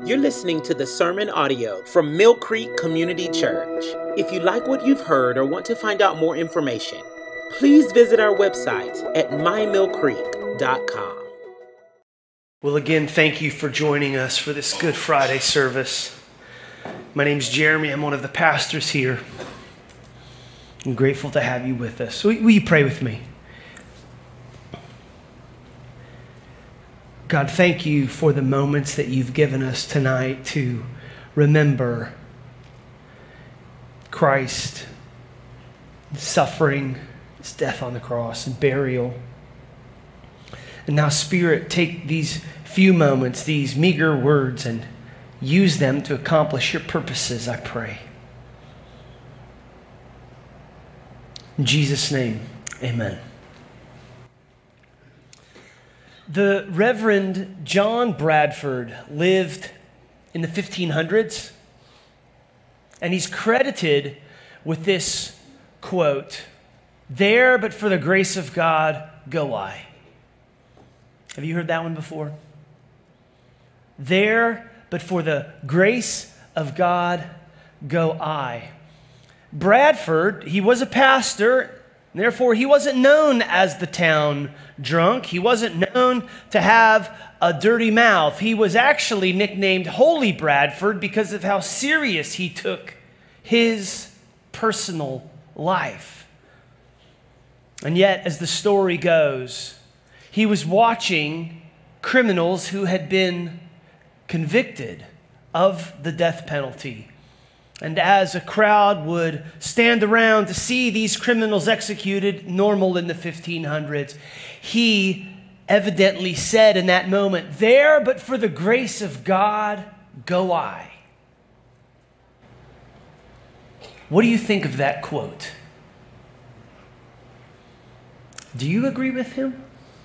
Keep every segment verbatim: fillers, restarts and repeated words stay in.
You're listening to the sermon audio from Mill Creek Community Church. If you like what you've heard or want to find out more information, please visit our website at my mill creek dot com. Well, again, thank you for joining us for this Good Friday service. My name's Jeremy. I'm one of the pastors here. I'm grateful to have you with us. Will, will you pray with me? God, thank you for the moments that you've given us tonight to remember Christ, suffering, his death on the cross, and burial. And now, Spirit, take these few moments, these meager words, and use them to accomplish your purposes, I pray. In Jesus' name, amen. The Reverend John Bradford lived in the fifteen hundreds, and he's credited with this quote, "There, but for the grace of God, go I." Have you heard that one before? There, but for the grace of God, go I. Bradford, he was a pastor. Therefore, he wasn't known as the town drunk. He wasn't known to have a dirty mouth. He was actually nicknamed Holy Bradford because of how serious he took his personal life. And yet, as the story goes, he was watching criminals who had been convicted of the death penalty. And as a crowd would stand around to see these criminals executed, normal in the fifteen hundreds, he evidently said in that moment, "There, but for the grace of God, go I." What do you think of that quote? Do you agree with him?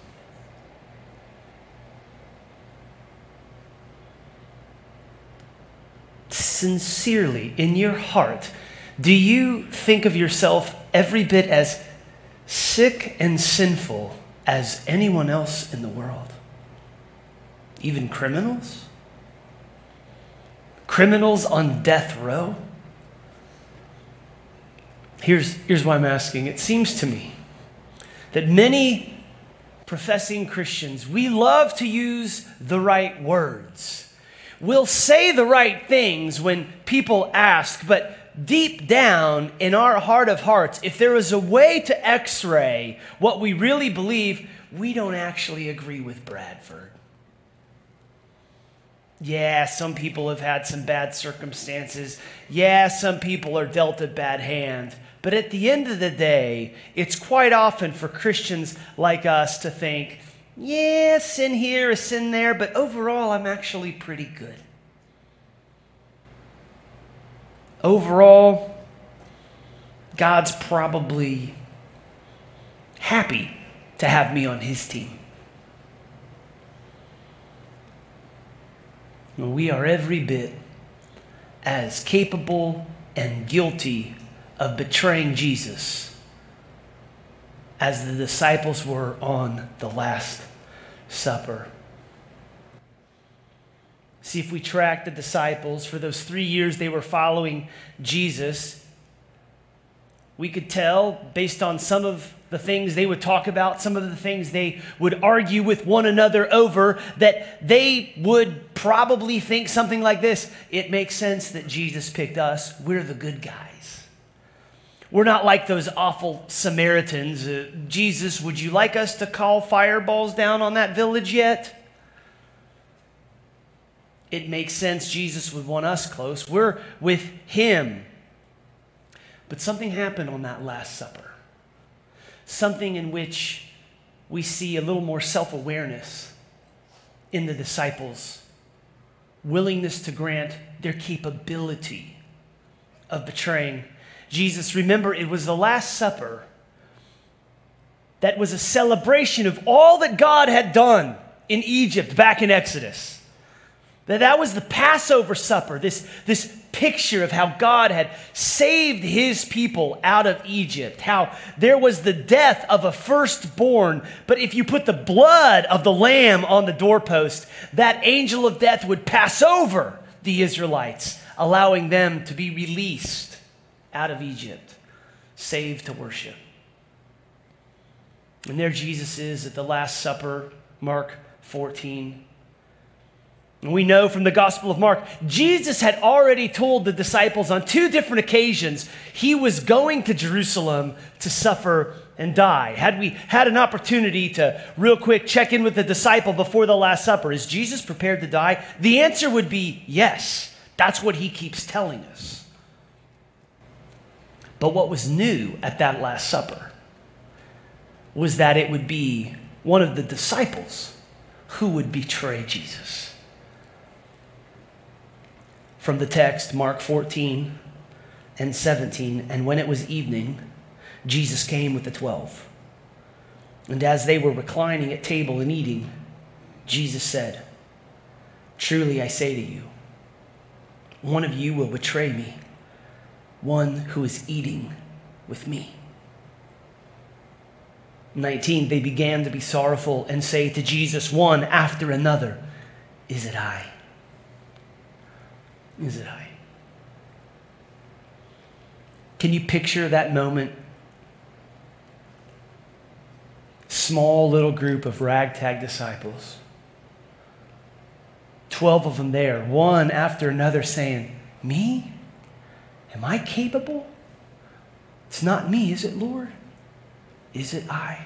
Sincerely, in your heart, do you think of yourself every bit as sick and sinful as anyone else in the world? Even criminals? Criminals on death row? Here's, here's why I'm asking. It seems to me that many professing Christians, we love to use the right words. We'll say the right things when people ask, but deep down in our heart of hearts, if there was a way to x-ray what we really believe, we don't actually agree with Bradford. Yeah, some people have had some bad circumstances. Yeah, some people are dealt a bad hand. But at the end of the day, it's quite often for Christians like us to think, yeah, sin here, a sin there, but overall, I'm actually pretty good. Overall, God's probably happy to have me on his team. We are every bit as capable and guilty of betraying Jesus as the disciples were on the Last Supper. See, if we track the disciples for those three years they were following Jesus, we could tell based on some of the things they would talk about, some of the things they would argue with one another over, that they would probably think something like this: it makes sense that Jesus picked us. We're the good guys. We're not like those awful Samaritans. Uh, Jesus, would you like us to call fireballs down on that village yet? It makes sense Jesus would want us close. We're with him. But something happened on that Last Supper. Something in which we see a little more self-awareness in the disciples. Willingness to grant their capability of betraying Jesus. Remember, it was the Last Supper that was a celebration of all that God had done in Egypt back in Exodus. That that was the Passover supper, this, this picture of how God had saved his people out of Egypt, how there was the death of a firstborn, but if you put the blood of the lamb on the doorpost, that angel of death would pass over the Israelites, allowing them to be released out of Egypt, saved to worship. And there Jesus is at the Last Supper, Mark fourteen. And we know from the Gospel of Mark, Jesus had already told the disciples on two different occasions he was going to Jerusalem to suffer and die. Had we had an opportunity to real quick check in with the disciple before the Last Supper, is Jesus prepared to die? The answer would be yes. That's what he keeps telling us. But what was new at that Last Supper was that it would be one of the disciples who would betray Jesus. From the text, Mark fourteen and seventeen, and when it was evening, Jesus came with the twelve. And as they were reclining at table and eating, Jesus said, "Truly I say to you, one of you will betray me, one who is eating with me." nineteen, they began to be sorrowful and say to Jesus one after another, "Is it I? Is it I?" Can you picture that moment? Small little group of ragtag disciples. Twelve of them there, one after another saying, "Me? Am I capable? It's not me, is it, Lord? Is it I?"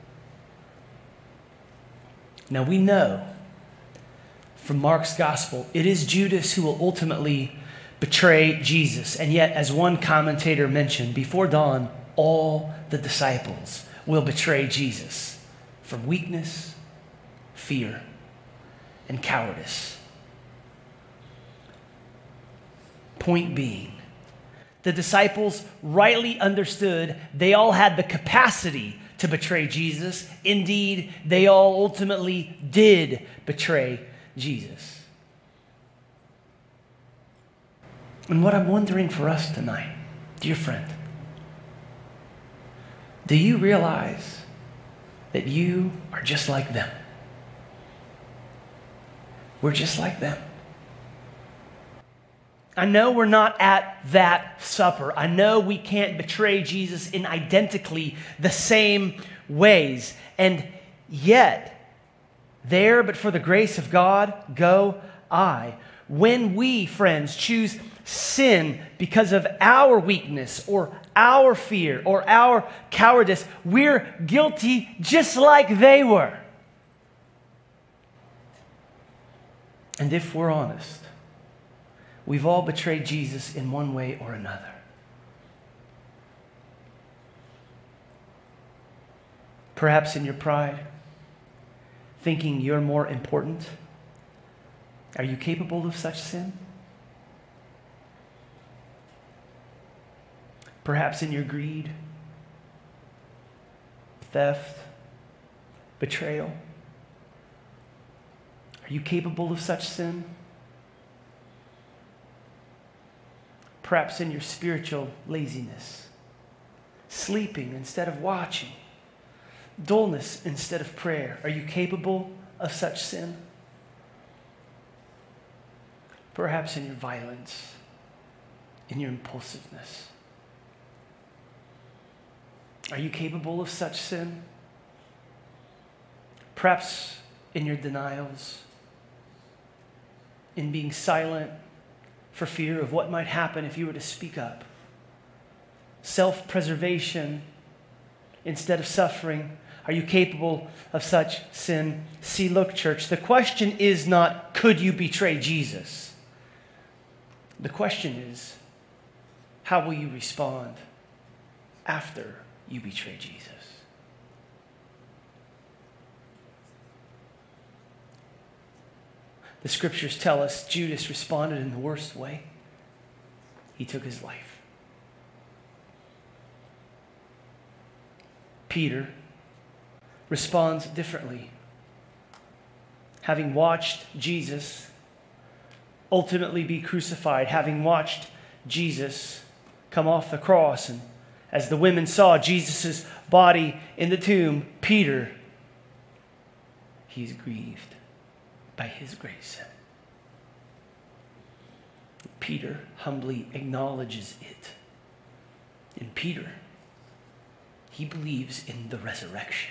Now we know from Mark's gospel, it is Judas who will ultimately betray Jesus. And yet, as one commentator mentioned, before dawn, all the disciples will betray Jesus from weakness, fear, and cowardice. Point being, the disciples rightly understood they all had the capacity to betray Jesus. Indeed, they all ultimately did betray Jesus. And what I'm wondering for us tonight, dear friend, do you realize that you are just like them? We're just like them. I know we're not at that supper. I know we can't betray Jesus in identically the same ways. And yet, there, but for the grace of God, go I. When we, friends, choose sin because of our weakness or our fear or our cowardice, we're guilty just like they were. And if we're honest, we've all betrayed Jesus in one way or another. Perhaps in your pride, thinking you're more important. Are you capable of such sin? Perhaps in your greed, theft, betrayal. Are you capable of such sin? Perhaps in your spiritual laziness, sleeping instead of watching, dullness instead of prayer. Are you capable of such sin? Perhaps in your violence, in your impulsiveness. Are you capable of such sin? Perhaps in your denials, in being silent for fear of what might happen if you were to speak up. Self-preservation instead of suffering. Are you capable of such sin? See, look, church, the question is not, could you betray Jesus? The question is, how will you respond after you betray Jesus? The scriptures tell us Judas responded in the worst way. He took his life. Peter responds differently. Having watched Jesus ultimately be crucified, having watched Jesus come off the cross. And as the women saw Jesus' body in the tomb, Peter, he's grieved by his grace. Peter humbly acknowledges it. And Peter, he believes in the resurrection.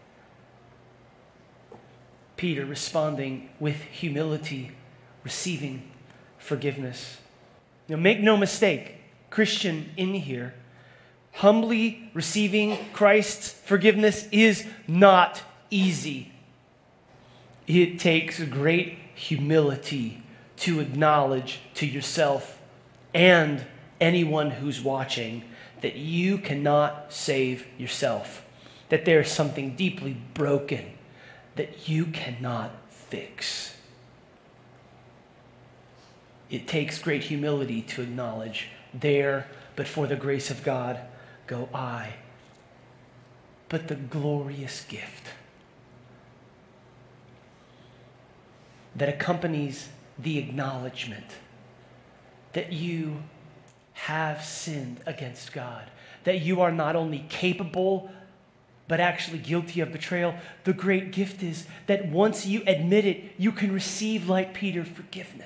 Peter responding with humility, receiving forgiveness. Now, make no mistake, Christian in here, humbly receiving Christ's forgiveness is not easy. It takes great humility to acknowledge to yourself and anyone who's watching that you cannot save yourself, that there's something deeply broken that you cannot fix. It takes great humility to acknowledge, there, but for the grace of God, go I. But the glorious gift that accompanies the acknowledgement that you have sinned against God, that you are not only capable, but actually guilty of betrayal. The great gift is that once you admit it, you can receive, like Peter, forgiveness.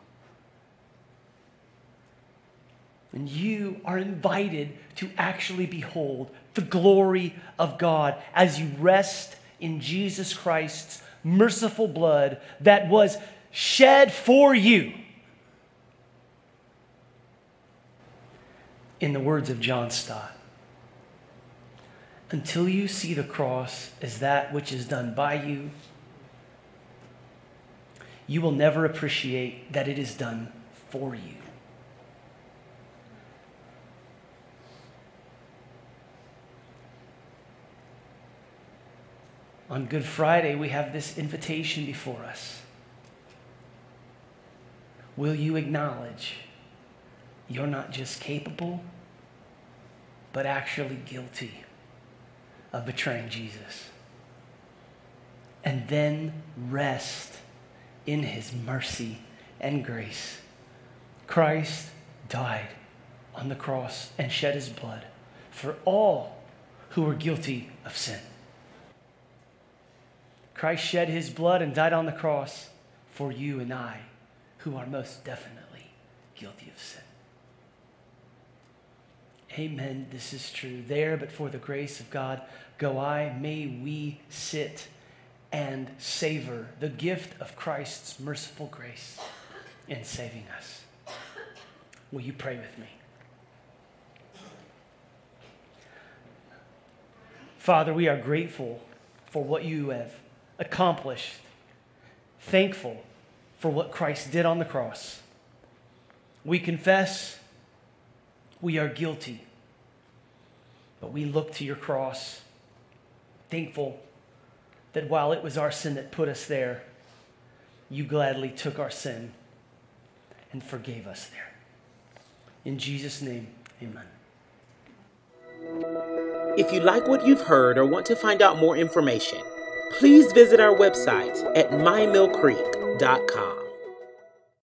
And you are invited to actually behold the glory of God as you rest in Jesus Christ's merciful blood that was shed for you. In the words of John Stott, until you see the cross as that which is done by you, you will never appreciate that it is done for you. On Good Friday, we have this invitation before us. Will you acknowledge you're not just capable, but actually guilty of betraying Jesus? And then rest in his mercy and grace. Christ died on the cross and shed his blood for all who were guilty of sin. Christ shed his blood and died on the cross for you and I, who are most definitely guilty of sin. Amen. This is true. There, but for the grace of God, go I. May we sit and savor the gift of Christ's merciful grace in saving us. Will you pray with me? Father, we are grateful for what you have accomplished, thankful for what Christ did on the cross. We confess we are guilty, but we look to your cross, thankful that while it was our sin that put us there, you gladly took our sin and forgave us there. In Jesus' name, amen. If you like what you've heard or want to find out more information, please visit our website at my mill creek dot com.